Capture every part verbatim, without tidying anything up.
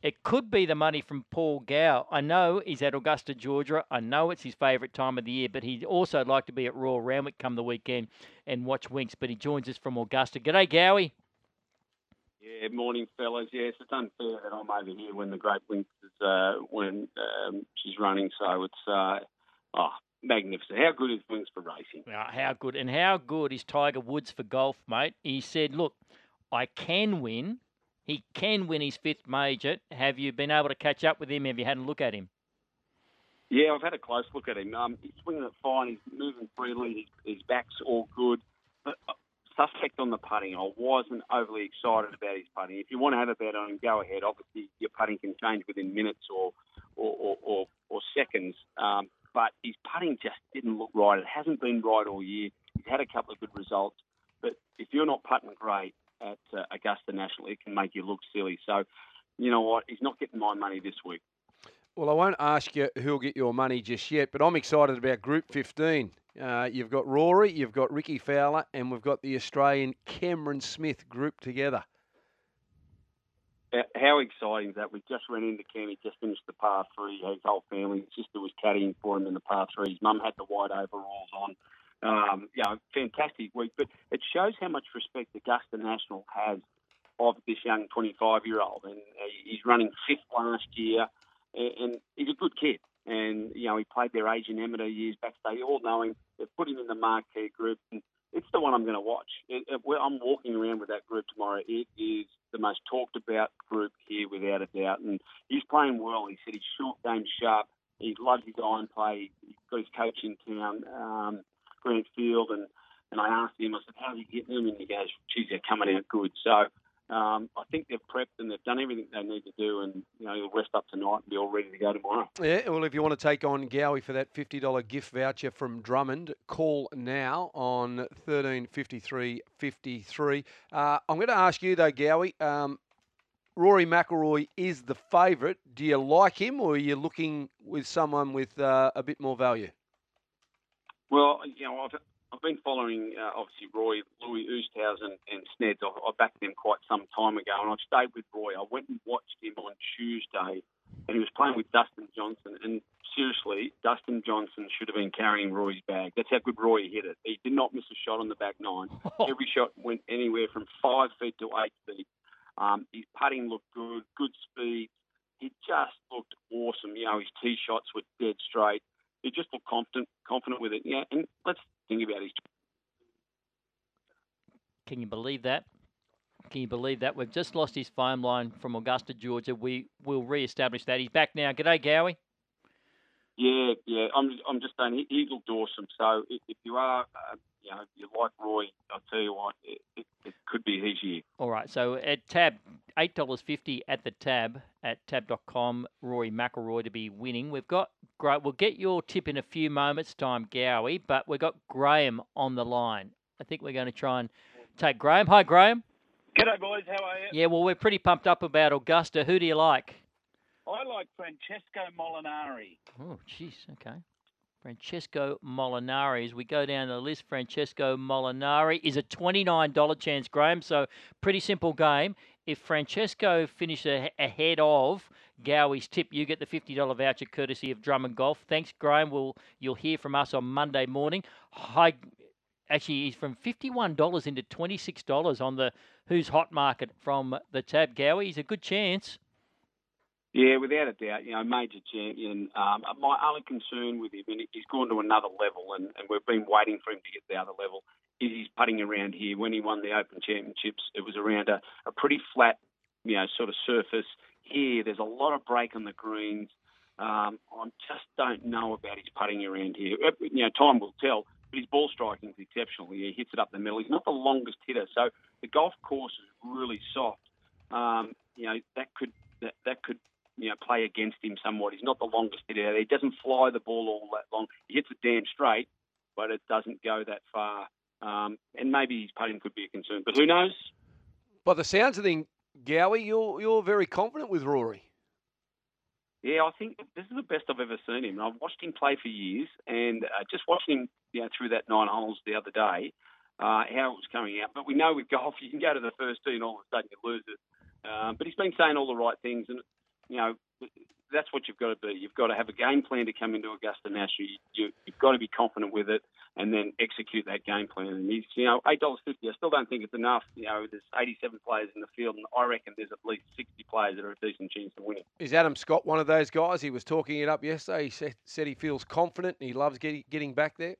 It could be the money from Paul Gow. I know he's at Augusta, Georgia. I know it's his favourite time of the year, but he'd also like to be at Royal Randwick come the weekend and watch Winks. But he joins us from Augusta. G'day, Gowie. Yeah, morning, fellas. Yes, it's unfair that I'm over here when the Great Winks is uh, when um, she's running. So it's uh, oh, magnificent. How good is Winks for racing? Oh, how good. And how good is Tiger Woods for golf, mate? He said, look, I can win. He can win his fifth major. Have you been able to catch up with him? Have you had a look at him? Yeah, I've had a close look at him. Um, he's swinging it fine. He's moving freely. His, his back's all good. But uh, suspect on the putting. I wasn't overly excited about his putting. If you want to have a bet on him, go ahead. Obviously, your putting can change within minutes or or, or, or, or seconds. Um, but his putting just didn't look right. It hasn't been right all year. He's had a couple of good results. But if you're not putting great at uh, Augusta National, it can make you look silly. So, you know what? He's not getting my money this week. Well, I won't ask you who'll get your money just yet, but I'm excited about Group fifteen. Uh, you've got Rory, you've got Ricky Fowler, and we've got the Australian Cameron Smith grouped together. How exciting is that? We just ran into Cam. He just finished the par three. His whole family, his sister was caddying for him in the par three. His mum had the white overalls on. Um, yeah, fantastic week. But it shows how much respect Augusta National has of this young twenty-five-year-old. And he's running fifth last year, and he's a good kid. And, you know, he played their Asian amateur years back. They all know him. They've put him in the marquee group. And it's the one I'm going to watch. It, it, I'm walking around with that group tomorrow. It is the most talked about group here without a doubt. And he's playing well. He said he's short game sharp. He loves his iron play. He's got his coach in town, um, Grant Field. And, and I asked him, I said, how's he getting them? And he goes, geez, they're coming out good. So um, I think they've prepped and they've done everything they need to do. And, you know, he'll rest up tonight and be all ready to go tomorrow. Yeah, well, if you want to take on Gowie for that fifty dollars gift voucher from Drummond, call now on thirteen fifty-three fifty-three. Uh, I'm going to ask you, though, Gowie, um, Rory McIlroy is the favourite. Do you like him, or are you looking with someone with uh, a bit more value? Well, you know, I've, I've been following, uh, obviously, Roy, Louis Oosthuizen and Sneds. I, I backed them quite some time ago, and I've stayed with Roy. I went and watched him on Tuesday, and he was playing with Dustin Johnson. And seriously, Dustin Johnson should have been carrying Roy's bag. That's how good Roy hit it. He did not miss a shot on the back nine. Every shot went anywhere from five feet to eight feet. Um, his putting looked good, good speed. He just looked awesome. You know, his tee shots were dead straight. He just looked confident, confident with it. Yeah, and let's think about his. Can you believe that? Can you believe that? We've just lost his phone line from Augusta, Georgia. We will re-establish that. He's back now. G'day, Gowie. Yeah, yeah. I'm, I'm just saying he, he looked awesome. So if, if you are, uh, you know, you like Roy, I'll tell you what, it, it, it could be his year. All right. So at Tab, eight dollars fifty at the Tab at tab dot com. Rory McIlroy to be winning. We've got great. We'll get your tip in a few moments' time, Gowie. But we've got Graham on the line. I think we're going to try and take Graham. Hi, Graham. G'day, boys. How are you? Yeah. Well, we're pretty pumped up about Augusta. Who do you like? I like Francesco Molinari. Oh, jeez. Okay. Francesco Molinari. As we go down the list, Francesco Molinari is a twenty-nine dollars chance, Graham. So pretty simple game. If Francesco finishes ahead of Gowie's tip, you get the fifty dollars voucher courtesy of Drummond Golf. Thanks, Graham. We'll, you'll hear from us on Monday morning. Hi, actually, he's from fifty-one dollars into twenty-six dollars on the Who's Hot market from the Tab. Gowie, he's a good chance. Yeah, without a doubt, you know, major champion. Um, my only concern with him, and he's gone to another level, and, and we've been waiting for him to get to the other level, is he's putting around here. When he won the Open Championships, it was around a, a pretty flat, you know, sort of surface. Here, there's a lot of break on the greens. Um, I just don't know about his putting around here. You know, time will tell, but his ball striking is exceptional. He hits it up the middle. He's not the longest hitter, so the golf course is really soft. Um, you know, that could that, that could you know, play against him somewhat. He's not the longest hitter. He doesn't fly the ball all that long. He hits it damn straight, but it doesn't go that far. Um, and maybe his putting could be a concern, but who knows? By the sounds of things, Gowie, you're you're very confident with Rory. Yeah, I think this is the best I've ever seen him. I've watched him play for years, and uh, just watching him, you know, through that nine holes the other day, uh, how it was coming out. But we know with golf, you can go to the first tee and all of a sudden you lose it. Um, but he's been saying all the right things, and you know, that's what you've got to be. You've got to have a game plan to come into Augusta National. You, you, you've got to be confident with it and then execute that game plan. And he's, you know, eight dollars fifty, I still don't think it's enough. You know, there's eighty-seven players in the field, and I reckon there's at least sixty players that are a decent chance to win it. Is Adam Scott one of those guys? He was talking it up yesterday. He said, said he feels confident and he loves getting, getting back there.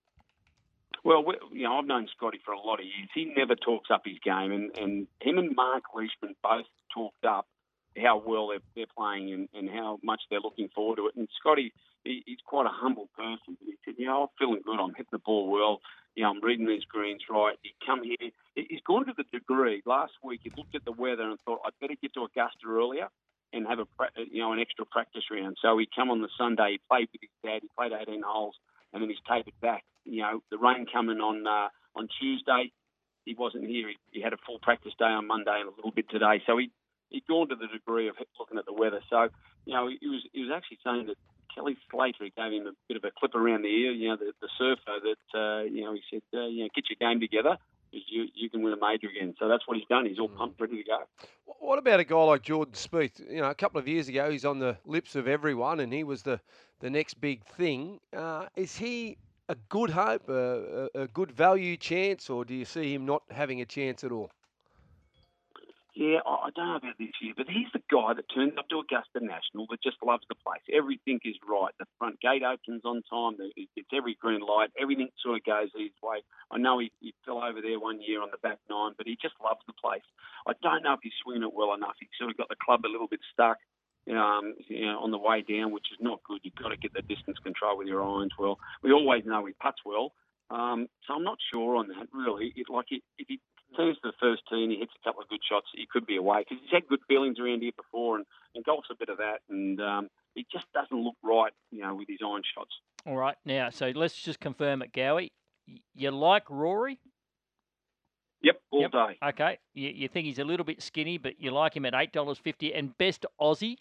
Well, we, you know, I've known Scotty for a lot of years. He never talks up his game, and, and him and Mark Leishman both talked up how well they're, they're playing and, and how much they're looking forward to it. And Scotty, he, he's quite a humble person. He said, you know, I'm feeling good. I'm hitting the ball well. You know, I'm reading these greens right. He come here. He's gone to the degree. Last week, he looked at the weather and thought, I'd better get to Augusta earlier and have a, you know, an extra practice round. So he come on the Sunday. He played with his dad. He played eighteen holes, and then he's tapered back. You know, the rain coming on uh, on Tuesday. He wasn't here. He, he had a full practice day on Monday and a little bit today. So he he'd gone to the degree of looking at the weather. So, you know, he was he was actually saying that Kelly Slater gave him a bit of a clip around the ear, you know, the, the surfer that, uh, you know, he said, uh, you know, get your game together because you, you can win a major again. So that's what he's done. He's all pumped, ready to go. What about a guy like Jordan Spieth? You know, a couple of years ago, he's on the lips of everyone and he was the, the next big thing. Uh, is he a good hope, a, a, a good value chance, or do you see him not having a chance at all? Yeah, I don't know about this year, but he's the guy that turns up to Augusta National that just loves the place. Everything is right. The front gate opens on time. It's every green light. Everything sort of goes his way. I know he, he fell over there one year on the back nine, but he just loves the place. I don't know if he's swinging it well enough. He's sort of got the club a little bit stuck, um, you know, on the way down, which is not good. You've got to get the distance control with your irons well. We always know he putts well, um, so I'm not sure on that, really. It, like, it, if he turns to the first tee and he hits a couple of good shots, he could be away because he's had good feelings around here before, and, and golf's a bit of that, and um, he just doesn't look right, you know, with his iron shots. All right, now, so let's just confirm it, Gowie. You like Rory? Yep, all yep. day. Okay, you, you think he's a little bit skinny, but you like him at eight dollars fifty, and best Aussie?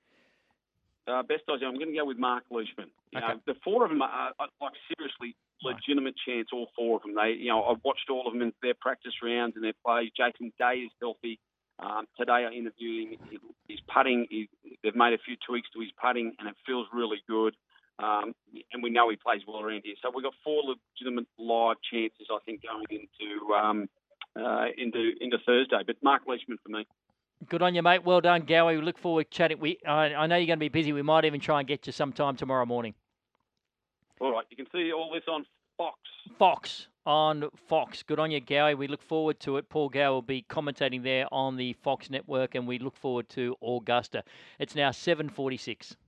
Uh, best Aussie, I'm going to go with Mark Leishman. You Okay. know, the four of them are, are like seriously legitimate chance. All four of them. They, you know, I've watched all of them in their practice rounds and their play. Jason Day is healthy. Um, today I interviewed him. He, he's putting. He, they've made a few tweaks to his putting, and it feels really good. Um, and we know he plays well around here. So we've got four legitimate live chances, I think, going into um, uh, into into Thursday. But Mark Leishman for me. Good on you, mate. Well done, Gowie. We look forward to chatting. We, I, I know you're going to be busy. We might even try and get you sometime tomorrow morning. All right. You can see all this on Fox. Fox, on Fox. Good on you, Gowie. We look forward to it. Paul Gowie will be commentating there on the Fox network, and we look forward to Augusta. It's now seven forty-six.